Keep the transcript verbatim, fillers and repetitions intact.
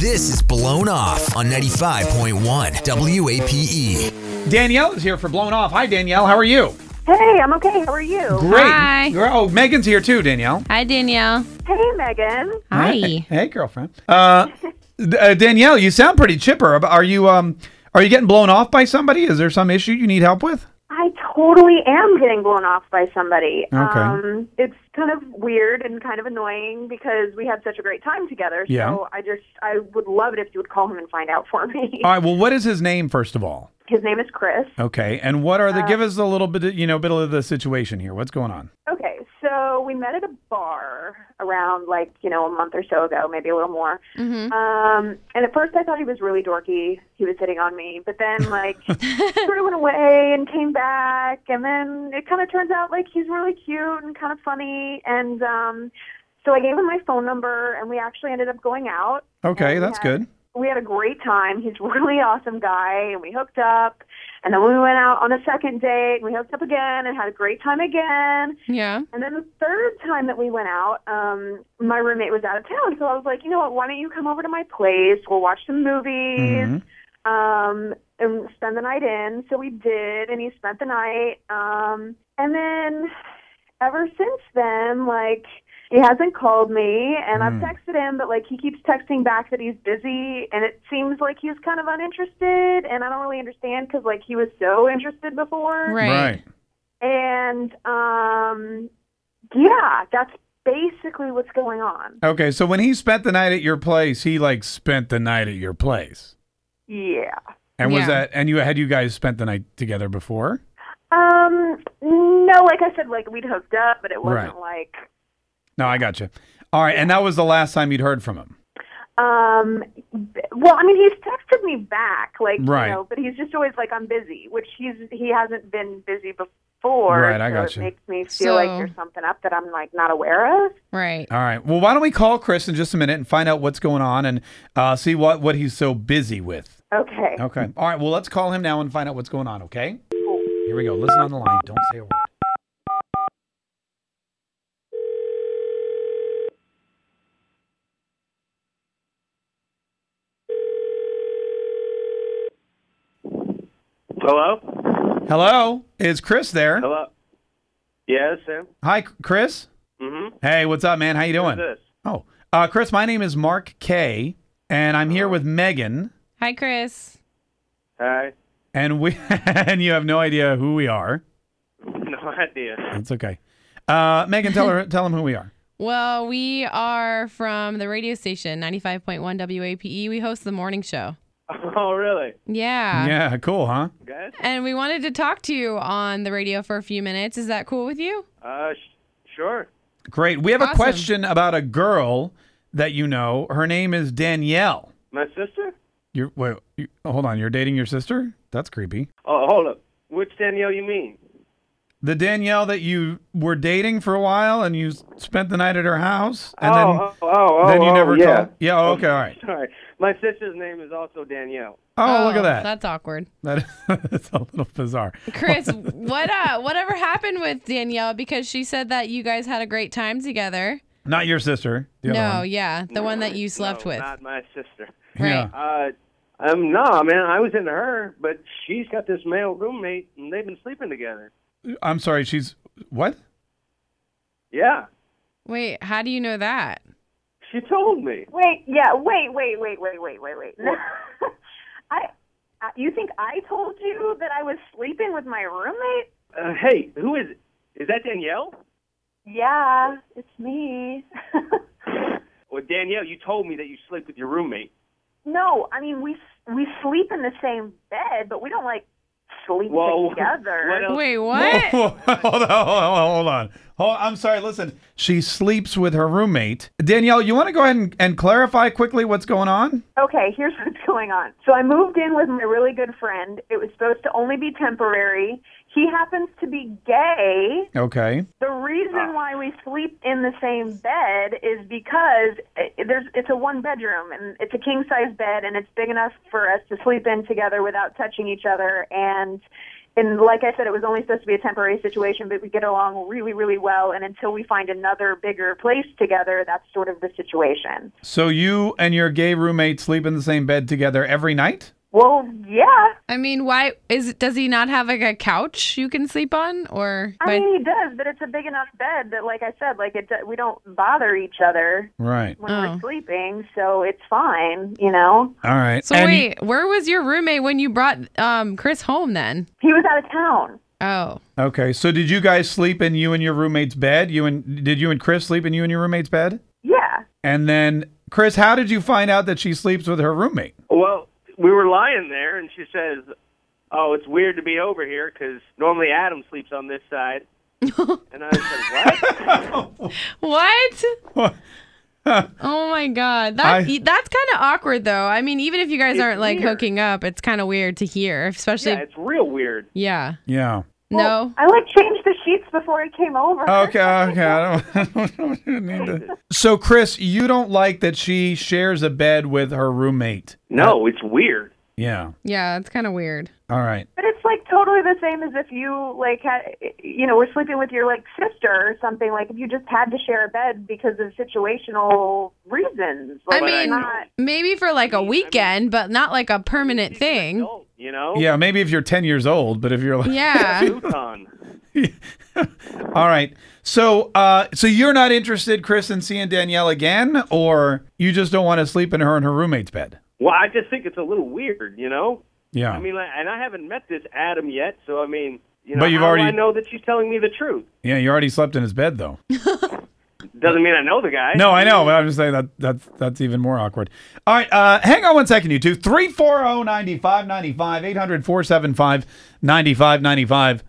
This is Blown Off on ninety-five point one W A P E. Danielle is here for Blown Off. Hi, Danielle. How are you? Hey, I'm okay. How are you? Great. Hi. You're- Oh, Megan's here too, Danielle. Hi, Danielle. Hey, Megan. Hi. Hey, hey, girlfriend. Uh, D- uh, Danielle, you sound pretty chipper. Are you um are you getting blown off by somebody? Is there some issue you need help with? I totally am getting blown off by somebody. Okay. Um, it's kind of weird and kind of annoying because we had such a great time together. Yeah. So I just, I would love it if you would call him and find out for me. All right. Well, what is his name first of all? His name is Chris. Okay. And what are the? Uh, give us a little bit, of, you know, bit of the situation here. What's going on? Okay, so we met at a bar around like, you know, a month or so ago, maybe a little more. Mm-hmm. Um, and at first I thought he was really dorky. He was hitting on me, but then like sort of went away and came back. And then it kind of turns out like he's really cute and kind of funny. And um, so I gave him my phone number and we actually ended up going out. Okay, And we that's had- good. We had a great time. He's a really awesome guy, and we hooked up. And then we went out on a second date, and we hooked up again and had a great time again. Yeah. And then the third time that we went out, um, my roommate was out of town, so I was like, you know what, why don't you come over to my place? We'll watch some movies Mhm. um, and spend the night in. So we did, and he spent the night. Um, and then ever since then, like, he hasn't called me, and I've Mm. texted him, but, like, he keeps texting back that he's busy, and it seems like he's kind of uninterested, and I don't really understand because, like, he was so interested before. Right. And, um, yeah, that's basically what's going on. Okay. So when he spent the night at your place, he like spent the night at your place. Yeah. And was Yeah. that? And you had you guys spent the night together before? Um, no, like I said, like, we'd hooked up, but it wasn't Right. like... No, I got you. All right. And that was the last time you'd heard from him. Um, well, I mean, he's texted me back, like, Right. you know, but he's just always like, I'm busy, which he's, he hasn't been busy before. Right, I so got it you. makes me feel like So- there's something up that I'm, like, not aware of. Right. All right. Well, why don't we call Chris in just a minute and find out what's going on and uh, see what, what he's so busy with. Okay. Okay. All right. Well, let's call him now and find out what's going on, okay? Here we go. Listen on the line. Don't say a word. Hello? Hello? Is Chris there? Hello? Yes, Sam? Hi, Chris. Mm-hmm. Hey, what's up, man? How you doing? Who's this? Oh, uh, Chris, my name is Mark K, and I'm here with Megan, Hi, Chris. Hi. and we and you have no idea who we are. No idea. It's okay. Uh, Megan, tell her, tell them who we are. Well, we are from the radio station, ninety-five point one W A P E. We host the morning show. Oh, really? Yeah. Yeah, cool, huh? Good? And we wanted to talk to you on the radio for a few minutes. Is that cool with you? Uh, sh- sure. Great. We have a Awesome. question about a girl that you know. Her name is Danielle. My sister? You're wait, you, hold on. You're dating your sister? That's creepy. Oh, hold up. Which Danielle you mean? The Danielle that you were dating for a while and you s- spent the night at her house and oh, then oh, oh, oh, then you oh, never yeah. called. Yeah. Oh, okay. All right. Sorry. My sister's name is also Danielle. Oh, look at that. That's awkward. That is a little bizarre. Chris, what uh whatever happened with Danielle, because she said that you guys had a great time together. Not your sister. The other No, one. yeah, the one that you slept no, with. not my sister. Yeah. Right. Uh, um, no, man, I was into her, but she's got this male roommate, and they've been sleeping together. I'm sorry. She's what? Yeah. Wait, how do you know that? She told me. Wait, yeah, wait, wait, wait, wait, wait, wait, wait. I, uh, you think I told you that I was sleeping with my roommate? Uh, hey, who is it? Is that Danielle? Yeah, it's me. Well, Danielle, you told me that you sleep with your roommate. No, I mean, we we sleep in the same bed, but we don't, like, sleep Whoa. together. What else? Wait, what? Whoa, whoa, hold on, hold on, hold on. Hold, I'm sorry. Listen, she sleeps with her roommate. Danielle, you want to go ahead and, and clarify quickly what's going on? Okay, here's what's going on. So I moved in with my really good friend. It was supposed to only be temporary. He happens to be gay. Okay. The reason why we sleep in the same bed is because it, there's it's a one bedroom and it's a king size bed and it's big enough for us to sleep in together without touching each other. And and like I said, it was only supposed to be a temporary situation, but we get along really, really well. And until we find another bigger place together, that's sort of the situation. So you and your gay roommate sleep in the same bed together every night? Well, yeah. I mean, why is does he not have like a couch you can sleep on, or? I mean, he does, but it's a big enough bed that, like I said, like it we don't bother each other Right. when Oh. we're sleeping, so it's fine, you know. All right. So And you- wait, where was your roommate when you brought um Chris home then? He was out of town. Oh, okay. So did you guys sleep in you and your roommate's bed? You and did you and Chris sleep in you and your roommate's bed? Yeah. And then, Chris, how did you find out that she sleeps with her roommate? Well, we were lying there, and she says, "Oh, it's weird to be over here because normally Adam sleeps on this side." And I said, "What?" what? Oh my God, that I- that's kind of awkward though. I mean, even if you guys It's aren't like weird. hooking up, it's kind of weird to hear, especially Yeah, it's real weird. yeah. Yeah. No. I like changed the sheets before he came over. Okay, okay. I don't, I don't need to. So, Chris, you don't like that she shares a bed with her roommate? No, it's weird. Yeah. Yeah, it's kind of weird. All right. But it's like totally the same as if you like had, you know, were sleeping with your like sister or something. Like if you just had to share a bed because of situational reasons. I Like, mean, it's not, maybe for like a weekend, but not like a permanent thing. Adult, you know? Yeah, maybe if you're ten years old, but if you're like, Yeah. Futon. all right. So, uh, so you're not interested, Chris, in seeing Danielle again, or you just don't want to sleep in her and her roommate's bed? Well, I just think it's a little weird, you know? Yeah. I mean, like, and I haven't met this Adam yet, so I mean, you know, But you've how already- do I know that she's telling me the truth? Yeah, you already slept in his bed, though. Doesn't mean I know the guy. No, I know, but I'm just saying that that's that's even more awkward. All right, uh, hang on one second, you two. three four zero, nine five nine five, eight hundred, four seven five, nine five nine five.